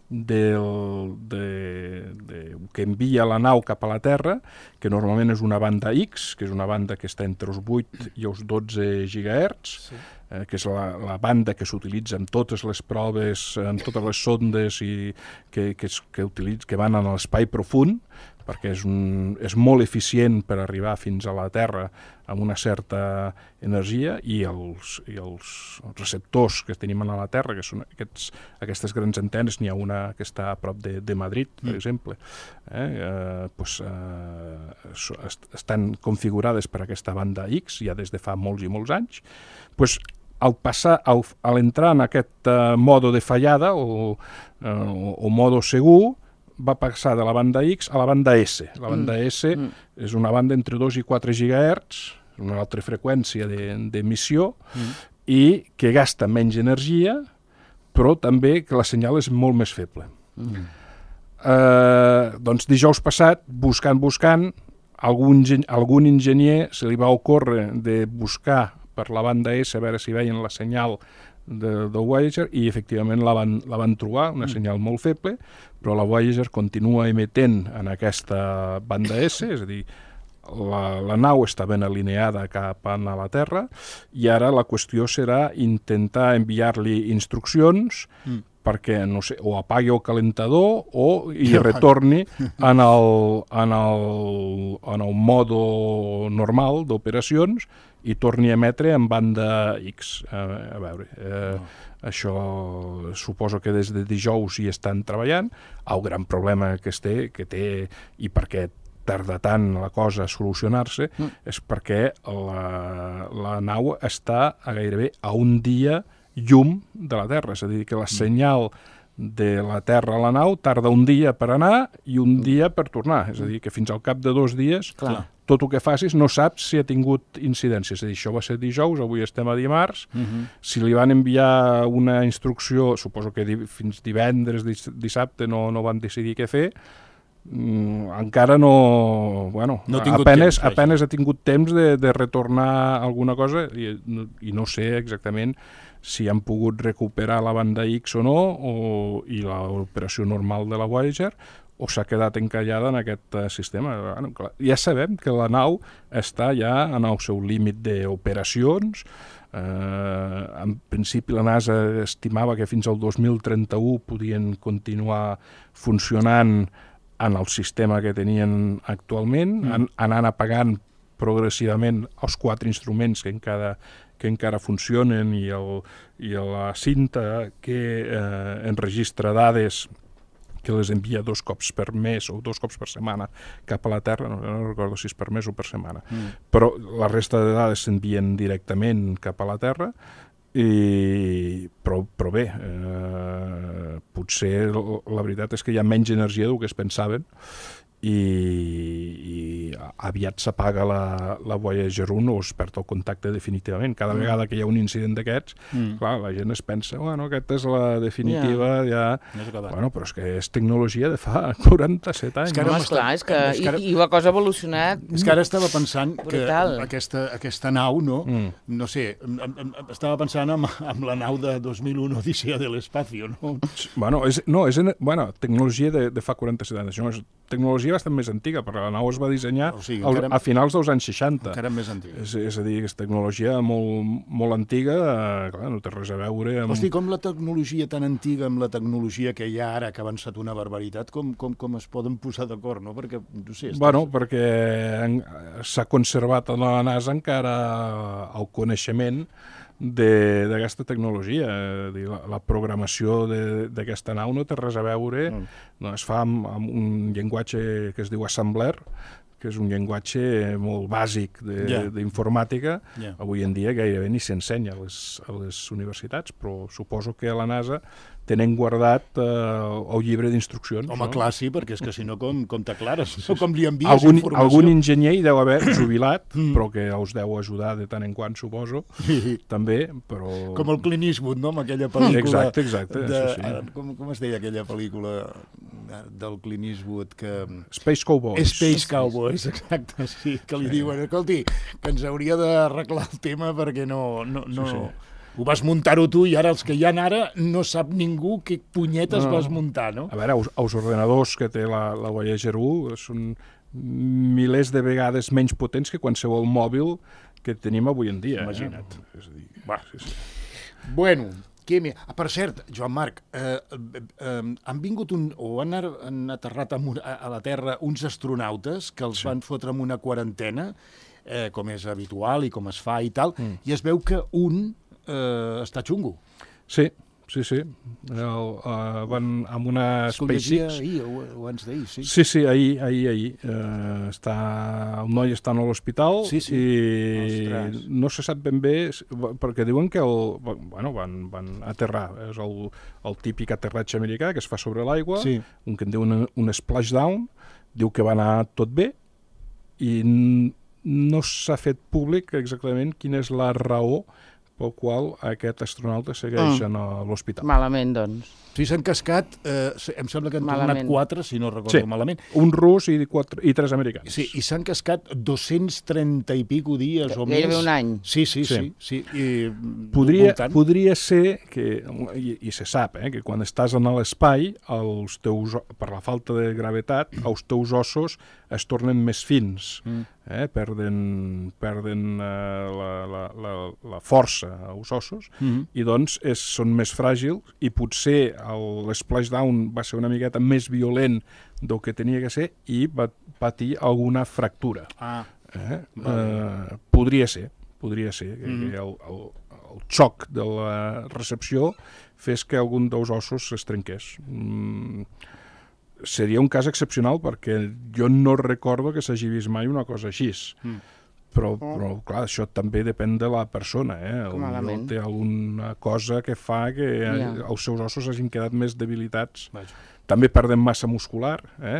que envia la nau cap a la Terra, que normalment és una banda X, que és una banda que està entre els 8 i els 12 gigahertz, que és la banda que s'utilitza en totes les proves, en totes les sondes que van a l'espai profund, perquè és molt eficient per arribar fins a la Terra amb una certa energia i els receptors que tenim a la Terra, que són aquestes grans antenes, n'hi ha una que està a prop de Madrid, per exemple, estan configurades per aquesta banda X ja des de fa molts i molts anys. Al entrar en aquest mode de fallada o mode segur, va passar de la banda X a la banda S. La banda S és una banda entre 2 i 4 gigahertz, una altra freqüència d'emissió, i que gasta menys energia, però també que la senyal és molt més feble. Doncs dijous passat, buscant, algun enginyer se li va ocórrer de buscar per la banda S a veure si veien la senyal de Voyager i efectivament la van trobar, una senyal molt feble, però la Voyager continua emetent en aquesta banda S, és a dir, la nau està ben alineada cap a la Terra i ara la qüestió serà intentar enviar-li instruccions perquè, no sé, o apagui el calentador i retorni en el modo normal d'operacions i torni a emetre en banda X. A veure, això suposo que des de dijous hi estan treballant. El gran problema que té i perquè tarda tant la cosa a solucionar-se és perquè la nau està gairebé a un dia llum de la Terra, és a dir, que la senyal de la Terra a la nau tarda un dia per anar i un dia per tornar, és a dir, que fins al cap de 2 dies tot el que facis no saps si ha tingut incidència, és a dir, això va ser dijous, avui estem a dimarts, si li van enviar una instrucció, suposo que fins divendres, dissabte no van decidir què fer, encara no... apenes ha tingut temps de retornar alguna cosa i no sé exactament si han pogut recuperar la banda X o no, i l'operació normal de la Voyager, o s'ha quedat encallada en aquest sistema. Ja sabem que la nau està ja en el seu límit d'operacions. En principi la NASA estimava que fins al 2031 podien continuar funcionant en el sistema que tenien actualment, anant apagant progressivament els 4 instruments que encara funcionen i la cinta que enregistra dades que les envia 2 cops per mes o 2 cops per setmana cap a la Terra, no recordo si és per mes o per setmana, però la resta de dades s'envien directament cap a la Terra, però bé, potser la veritat és que hi ha menys energia del que es pensaven i aviat s'apaga la Voyager 1 o es perd el contacte definitivament. Cada vegada que hi ha un incident d'aquests, clar, la gent es pensa, bueno, aquesta és la definitiva, però és que és tecnologia de fa 47 anys. I la cosa ha evolucionat. És que ara estava pensant que aquesta nau, no sé, estava pensant en la nau de 2001 Odissea de l'Espacio, no? Bueno, tecnologia de fa 47 anys. Tecnologia bastant més antiga, perquè la nau es va dissenyar a finals dels anys 60. Encara més antiga. És a dir, és tecnologia molt antiga, clar, no té res a veure amb... Hosti, com la tecnologia tan antiga amb la tecnologia que hi ha ara, que ha avançat una barbaritat, com es poden posar d'acord, no? Perquè, no sé... Bueno, perquè s'ha conservat a la NASA encara el coneixement d'aquesta tecnologia. La programació d'aquesta nau no té res a veure, es fa amb un llenguatge que es diu assembler, que és un llenguatge molt bàsic d'informàtica. Avui en dia gairebé ni s'ensenya a les universitats, però suposo que a la NASA tenen guardat el llibre d'instruccions. Home, clar, sí, perquè és que si no com t'aclares, com li envies informació. Algun enginyer hi deu haver jubilat, però que us deu ajudar de tant en quant, suposo, també, però... Com el Clint Eastwood, no?, amb aquella pel·lícula... Exacte. Com es deia aquella pel·lícula del Clint Eastwood que... Space Cowboys. Space Cowboys, exacte, sí, que li diuen, escolti, que ens hauria d'arreglar el tema perquè no... Ho vas muntar-ho tu i ara els que hi ha ara no sap ningú què punyetes vas muntar, no? A veure, els ordenadors que té la Voyager 1 són milers de vegades menys potents que qualsevol mòbil que tenim avui en dia. Imagina't. Bueno, per cert, Joan Marc, han vingut han aterrat a la Terra uns astronautes que els van fotre en una quarantena, com és habitual i com es fa i tal, i es veu que un està xungo. Sí. Van amb una SpaceX. Abans d'ahir, sí. Sí, ahir. El noi està a l'hospital i no se sap ben bé, perquè diuen que van aterrar. És el típic aterratge americà que es fa sobre l'aigua, un que en diu un splashdown, diu que va anar tot bé i no s'ha fet públic exactament quina és la raó pel qual aquest astronauta segueix a l'hospital. Malament, doncs. Sí, s'han cascat, em sembla que han tornat 4, si no recordo malament. Un rus i 3 americans. Sí, i s'han cascat 230 i pico dies o més. Gairebé un any. Sí. Podria ser, i se sap, que quan estàs en l'espai, per la falta de gravetat, els teus ossos es tornen més fins. Perden la força als ossos i doncs són més fràgils i potser l'splashdown va ser una miqueta més violent del que tenia que ser i va patir alguna fractura. Podria ser que el xoc de la recepció fes que algun dels ossos es trenqués. Seria un cas excepcional perquè jo no recordo que s'hagi vist mai una cosa així. Però clar, això també depèn de la persona. Potser té alguna cosa que fa que els seus ossos hagin quedat més debilitats. També perden massa muscular,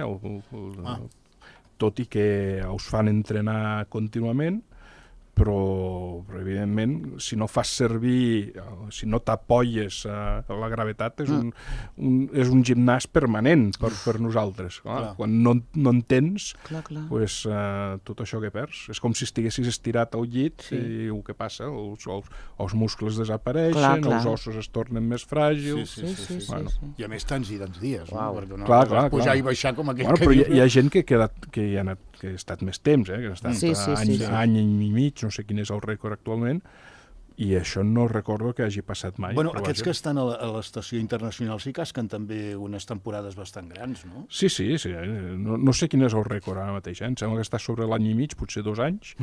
tot i que els fan entrenar contínuament, però evidentment, si no fas servir, si no t'apoyes a la gravetat, és un gimnàs permanent per nosaltres. Quan no en tens, tot això que perds. És com si estiguessis estirat al llit i el que passa, els muscles desapareixen, els ossos es tornen més fràgils. I a més tants i tants dies, perquè no pots pujar i baixar com aquell que diu. Però hi ha gent que ha estat més temps, que ha estat any i mig, no sé quin és el rècord actualment, i això no recordo que hagi passat mai. Bueno, aquests que estan a l'estació internacional sí casquen també unes temporades bastant grans, no? Sí. No sé quin és el rècord ara mateix, em sembla que està sobre l'any i mig, potser 2 anys,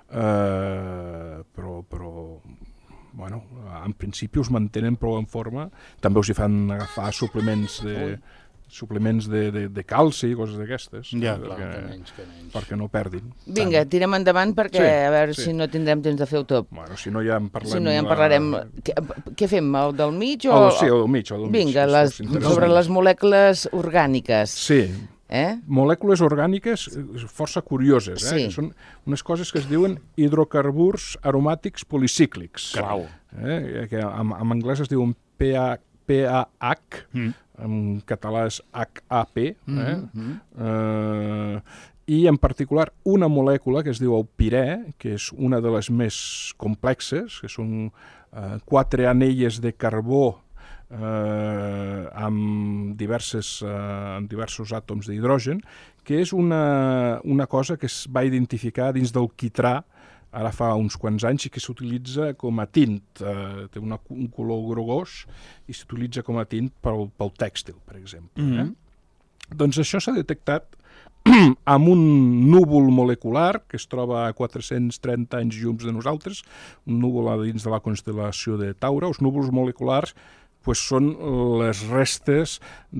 però bueno, en principi us mantenen prou en forma. També us hi fan agafar suplements de calci i coses d'aquestes, perquè no perdin. Vinga, tirem endavant perquè a veure si no tindrem temps de fer el top. Bueno, si no ja en parlem... Si no ja en parlarem... Què fem, el del mig o...? Sí, el del mig. Vinga, sobre les molècules orgàniques. Sí. Molècules orgàniques força curioses. Són unes coses que es diuen hidrocarburs aromàtics policíclics. Que en anglès es diuen PAH, en català és HAP, i en particular una molècula que es diu el pirè, que és una de les més complexes, que són 4 anelles de carbó amb diversos àtoms d'hidrogen, que és una cosa que es va identificar dins del quitrà ara fa uns quants anys i que s'utilitza com a tint. Té un color grogós i s'utilitza com a tint pel tèxtil, per exemple. Doncs això s'ha detectat amb un núvol molecular que es troba a 430 anys llums de nosaltres, un núvol dins de la constel·lació de Taure. Els núvols moleculars són les restes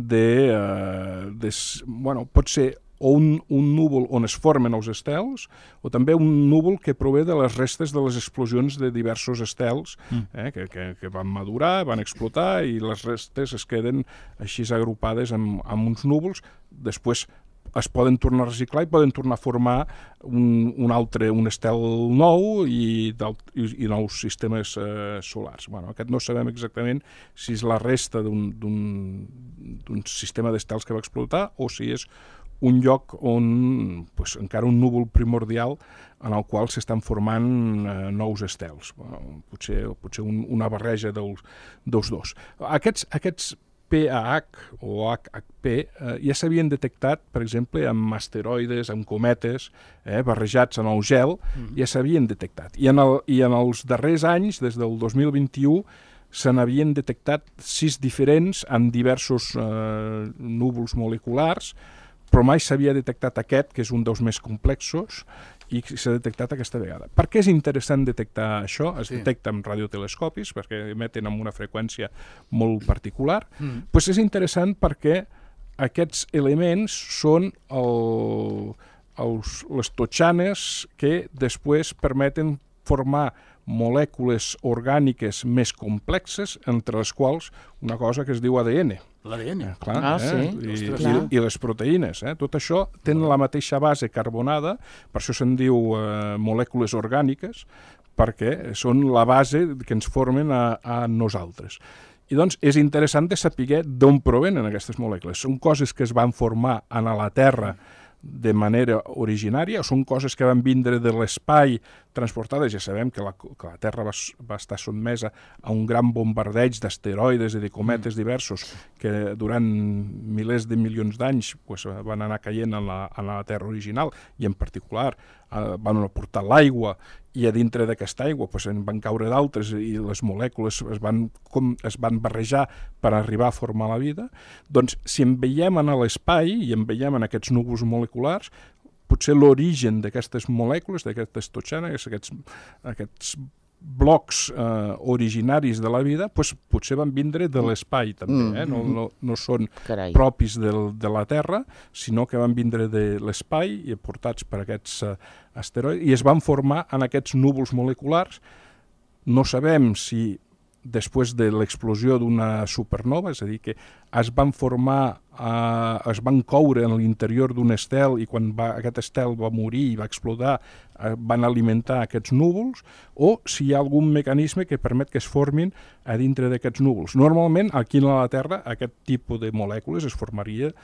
pot ser o un núvol on es formen els estels, o també un núvol que prové de les restes de les explosions de diversos estels que van madurar, van explotar, i les restes es queden així agrupades amb uns núvols. Després es poden tornar a reciclar i poden tornar a formar un estel nou i nous sistemes solars. Aquest no sabem exactament si és la resta d'un sistema d'estels que va explotar o si és un lloc on encara un núvol primordial en el qual s'estan formant nous estels. Potser una barreja dels dos. Aquests PAH o HHP ja s'havien detectat, per exemple, amb asteroides, amb cometes, barrejats en el gel, ja s'havien detectat. I en els darrers anys, des del 2021, se n'havien detectat 6 diferents amb diversos núvols moleculars, però mai s'havia detectat aquest, que és un dels més complexos, i s'ha detectat aquesta vegada. Per què és interessant detectar això? Es detecta amb radiotelescopis, perquè emeten amb una freqüència molt particular. És interessant perquè aquests elements són les totxanes que després permeten formar molècules orgàniques més complexes, entre les quals una cosa que es diu ADN. L'ADN? I les proteïnes. Tot això tenen la mateixa base carbonada, per això se'n diu molècules orgàniques, perquè són la base que ens formen a nosaltres. I doncs és interessant de saber d'on provenen aquestes molècules. Són coses que es van formar a la Terra de manera originària, o són coses que van vindre de l'espai transportades. Ja sabem que la Terra va estar sotmesa a un gran bombardeig d'asteroides i de cometes diversos que durant milers de milions d'anys van anar caient en la Terra original, i en particular van aportar l'aigua, i a dintre d'aquesta aigua en van caure d'altres i les molècules es van barrejar per arribar a formar la vida. Doncs si en veiem en l'espai i en veiem en aquests núvols moleculars, potser l'origen d'aquestes molècules, d'aquestes totxanes, aquests blocs originaris de la vida, potser van vindre de l'espai també, no són propis de la Terra, sinó que van vindre de l'espai i aportats per aquests asteroides, i es van formar en aquests núvols moleculars. No sabem si després de l'explosió d'una supernova, és a dir, que es van formar, es van coure en l'interior d'un estel, i quan aquest estel va morir i va explotar, van alimentar aquests núvols, o si hi ha algun mecanisme que permet que es formin a dintre d'aquests núvols. Normalment, aquí a la Terra, aquest tipus de molècules es formaria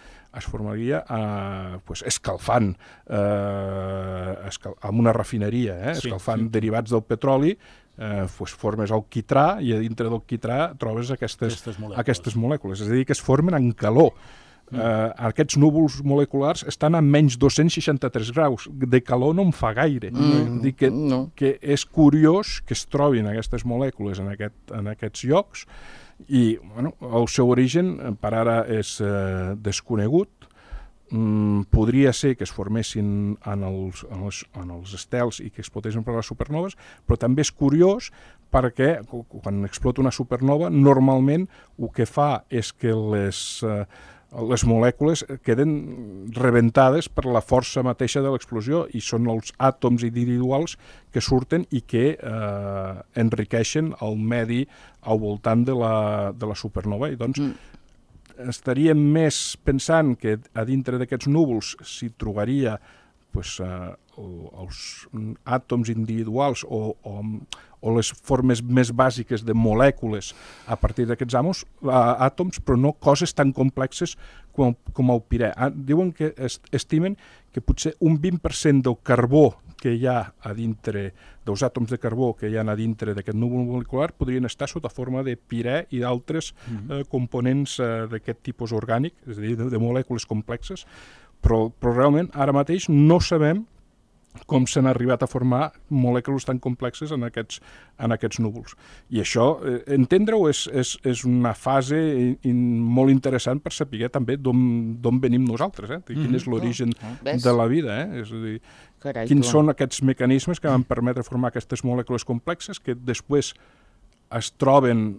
escalfant, amb una refineria, escalfant derivats del petroli, formes el quitrà, i a dintre del quitrà trobes aquestes molècules. És a dir, que es formen en calor. Aquests núvols moleculars estan a menys 263 graus. De calor no en fa gaire. Dir que és curiós que es trobin aquestes molècules en aquests llocs, i el seu origen per ara és desconegut. Podria ser que es formessin en els estels i que explotessin per les supernoves, però també és curiós perquè quan explota una supernova normalment el que fa és que les molècules queden rebentades per la força mateixa de l'explosió, i són els àtoms individuals que surten i que enriqueixen el medi al voltant de la supernova. I doncs estaríem més pensant que a dintre d'aquests núvols s'hi trobaria els àtoms individuals o o les formes més bàsiques de molècules a partir d'aquests àtoms, però no coses tan complexes com el pirè. Diuen que estimen que potser un 20% del carbó que hi ha a dintre, dels àtoms de carbó que hi ha a dintre d'aquest núvol molecular podrien estar sota forma de pirè i d'altres components d'aquest tipus orgànic, és a dir, de molècules complexes, però realment ara mateix no sabem com s'han arribat a formar molècules tan complexes en aquests núvols. I això, entendre-ho, és una fase molt interessant per saber també d'on venim nosaltres, quin és l'origen de la vida. És a dir, quins són aquests mecanismes que van permetre formar aquestes molècules complexes que després es troben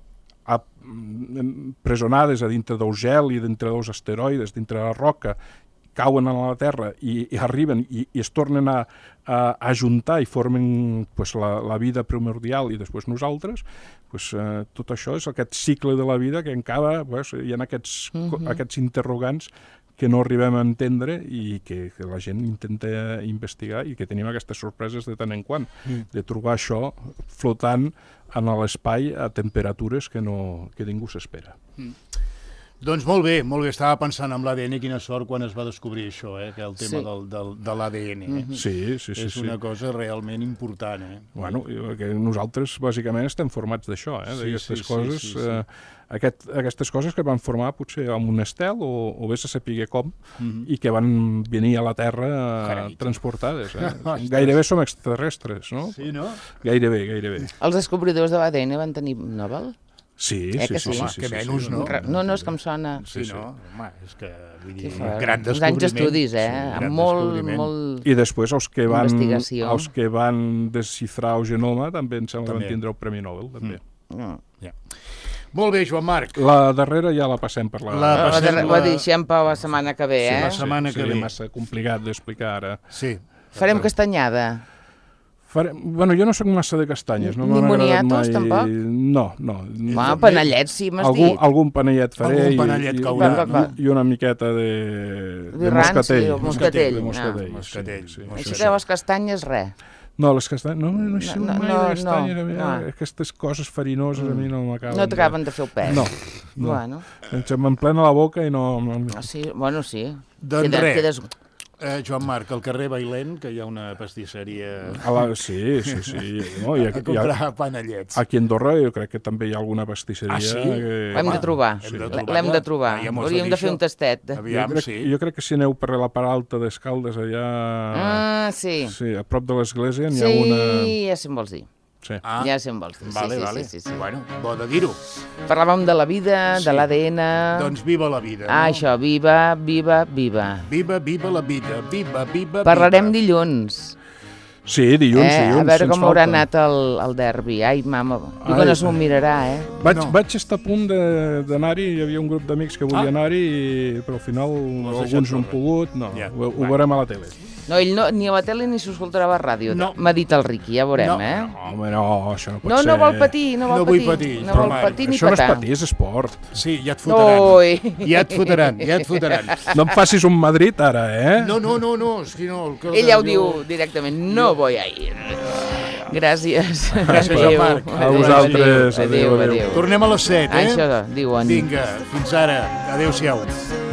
presonades a dintre del gel i dintre dels asteroides, dintre de la roca, cauen a la Terra i arriben i es tornen a ajuntar i formen la vida primordial i després nosaltres, tot això és aquest cicle de la vida que encara hi ha aquests interrogants que no arribem a entendre i que la gent intenta investigar i que tenim aquestes sorpreses de tant en quant, de trobar això flotant en l'espai a temperatures que ningú s'espera. Doncs molt bé, estava pensant en l'ADN, quina sort quan es va descobrir això, que el tema de l'ADN. Sí. És una cosa realment important. Bueno, nosaltres bàsicament estem formats d'això, d'aquestes coses. Aquestes coses que van formar potser amb un estel o vés a saber com i que van venir a la Terra transportades. Gairebé som extraterrestres, no? Sí, no? Gairebé. Els descobridors de l'ADN van tenir Nobel? Sí. Que menys, no? No, és que em sona. Sí, no? Home, és que, vull dir, gran descobriment. Uns anys d'estudis, amb molt I després els que van desxifrar el genoma també em sembla que van tindre el Premi Nobel, també. Molt bé, Joan Marc. La darrera ja la passem per la deixem per la setmana que ve, la setmana que ve. Seria massa complicat d'explicar ara. Sí. Farem castanyada. Bueno, jo no soc massa de castanyes. Ni moniatos, tampoc? No. Panellets, sí, m'has dit. Algun panellet faré i una miqueta de moscatell. Moscatell. Així que les castanyes, res. No, les castanyes... No he sigut mai de castanyes. Aquestes coses farinoses a mi no m'acaben. No t'acaben de fer el pes. No. Bueno. M'emplena la boca i no... Sí, bueno, sí. Doncs res. Joan Marc, al carrer Bailén, que hi ha una pastisseria... Sí. A comprar panellets. Aquí a Andorra jo crec que també hi ha alguna pastisseria. Ah, sí? L'hem de trobar. L'hem de trobar. Hauríem de fer un tastet. Jo crec que si aneu per la part alta d'Escaldes, allà... Sí, a prop de l'església n'hi ha una... Sí, ja sé on vols dir. Sí. Ja sé on vols dir. Sí. Bueno, bo de dir-ho. Parlàvem de la vida, de l'ADN... Doncs viva la vida. Això, viva. Viva la vida, viva. Parlarem dilluns. Sí, dilluns. A veure com haurà anat el derbi. Ai, mama, diu que no s'ho mirarà, Vaig estar a punt d'anar-hi, hi havia un grup d'amics que volia anar-hi, però al final alguns no han pogut, ho veurem a la tele. No, ell ni a la tele ni s'ho escoltarà a la ràdio. M'ha dit el Riqui, ja veurem, No, això no pot ser. No vol patir, no vol patir. No vol patir ni patar. Això no és patir, és esport. Sí, ja et fotran. Ja et fotran. No em facis un Madrid ara, No. Ell ja ho diu directament, no voy a ir. Gràcies. Gràcies, Joan Marc. A vosaltres. Adéu. Tornem a les 7, Això diuen. Vinga, fins ara. Adéu-siau.